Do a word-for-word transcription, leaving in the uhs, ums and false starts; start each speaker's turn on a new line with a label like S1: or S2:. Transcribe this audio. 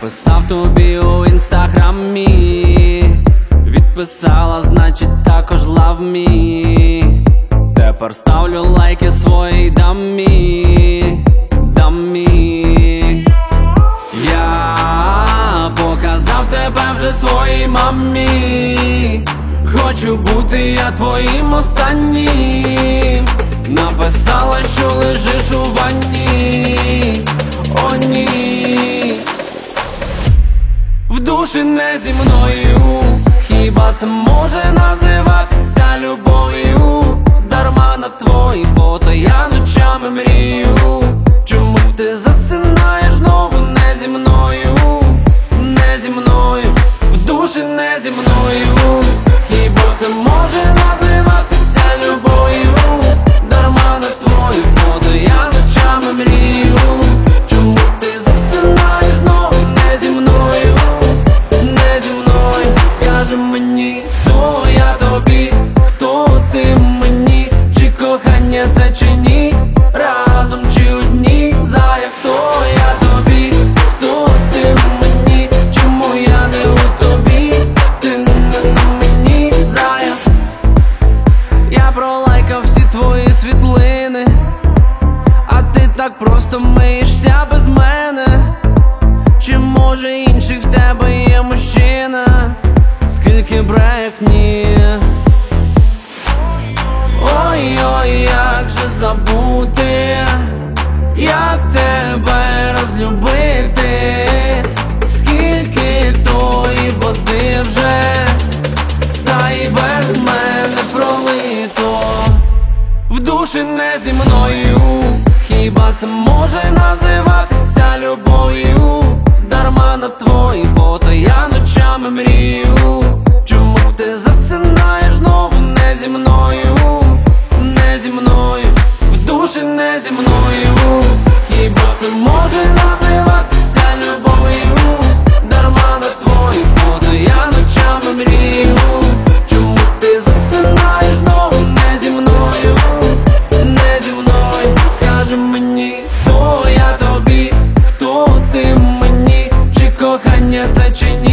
S1: Написав тобі у інстаграмі, відписала, значить також love me. Тепер ставлю лайки своїй дамі, дамі. Я показав тебе вже своїй мамі. Хочу бути я твоїм останнім. Написала, що лежиш у ванні. О ні, в душі не зі мною. Хіба це може називатися любов'ю? Дарма на твої фото я ночами мрію. Чому ти засинаєш знову не зі мною? Не зі мною, в душі не зі мною. Хіба це може називатися любов'ю? Дарма на твої фото я ночами мрію. Чому ти засинаєш знову не зі мною? Не зі мною. Скажи мені, хто я тобі, хто ти мені? Чи кохання це чи ні? Разом чи одні? Зая, хто я тобі, хто ти мені? Чому я не у тобі? Ти не на мені, зая. Я пролайкав всі твої світлини, а ти так просто миєшся без мене. Чи може інший в тебе є мужчина? Скільки брехні. Ой-ой, як же забути, як тебе розлюбити. Скільки тої води вже, та й без мене пролито. В душі не зі мною. Хіба це може називатися любов'ю? Дарма на твої фото я ночами мрію. Чому ти засинаєш знову не зі мною? Не зі мною, в душі не зі мною. Хіба це може називатися любов'ю? Дарма на твої фото я ночами мрію. Чому ти засинаєш знову не зі мною? Не зі мною. Скажи мені, хто я тобі, хто ти мені? Чи кохання це чи ні?